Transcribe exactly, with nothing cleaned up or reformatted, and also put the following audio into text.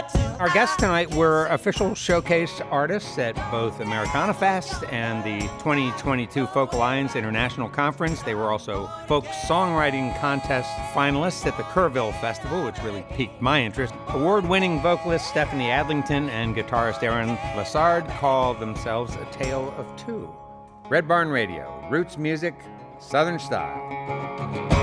Our guests tonight were official showcase artists at both Americana Fest and the twenty twenty-two Folk Alliance International Conference. They were also folk songwriting contest finalists at the Kerrville Festival, which really piqued my interest. Award-winning vocalist Stephanie Adlington and guitarist Aaron Lassard call themselves a tale of two. Red Barn Radio, roots music, Southern style.